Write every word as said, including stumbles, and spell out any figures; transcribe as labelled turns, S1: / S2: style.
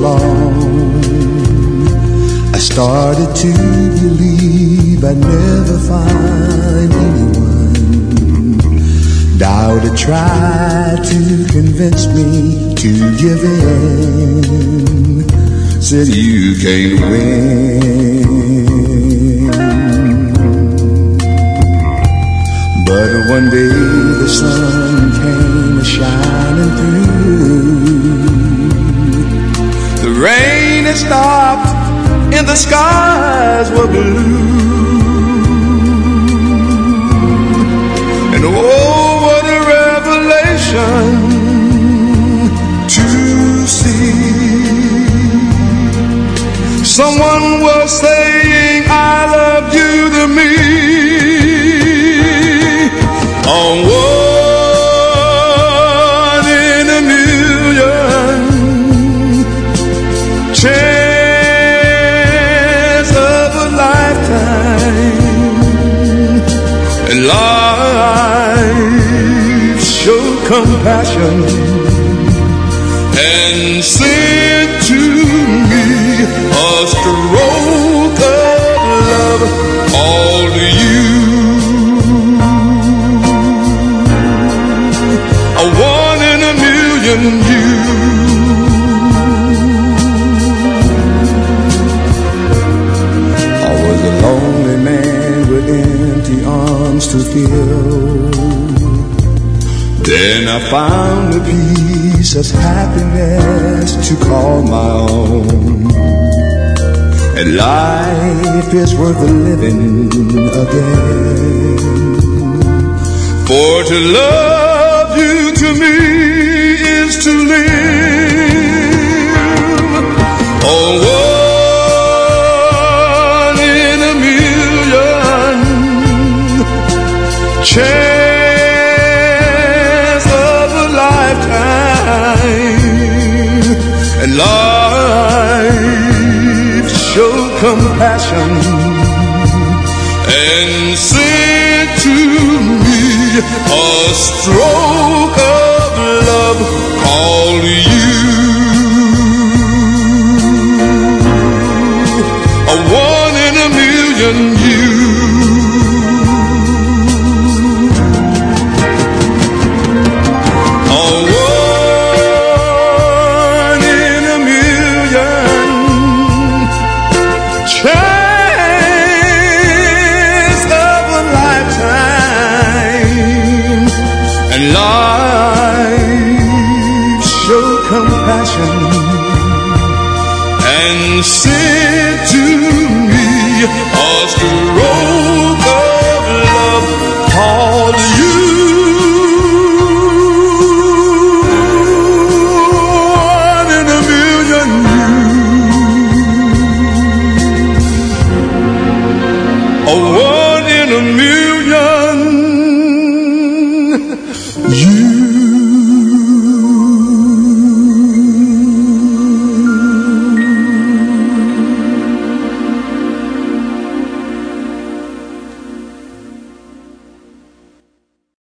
S1: along, I started to believe I'd never find anyone. Doubted tried to convince me to give in. Said you can't win. But one day the sun came shining through. The rain had stopped and the skies were blue. And oh, what a revelation to see. Someone was saying I love you to me. On one in a million chance of a lifetime, and life showed compassion and sent to me a stroke of love, all to you. A one in a million you. I was a lonely man with empty arms to fill. Then I found a piece of happiness to call my own. And life is worth living again. For to love you to me is to live. Oh, one in a million chance of a lifetime, and life showed compassion and sent to me a stroke of love, called you. A one in a million you. A one in a million chance of a lifetime, and life showed compassion and sent to me a stroke of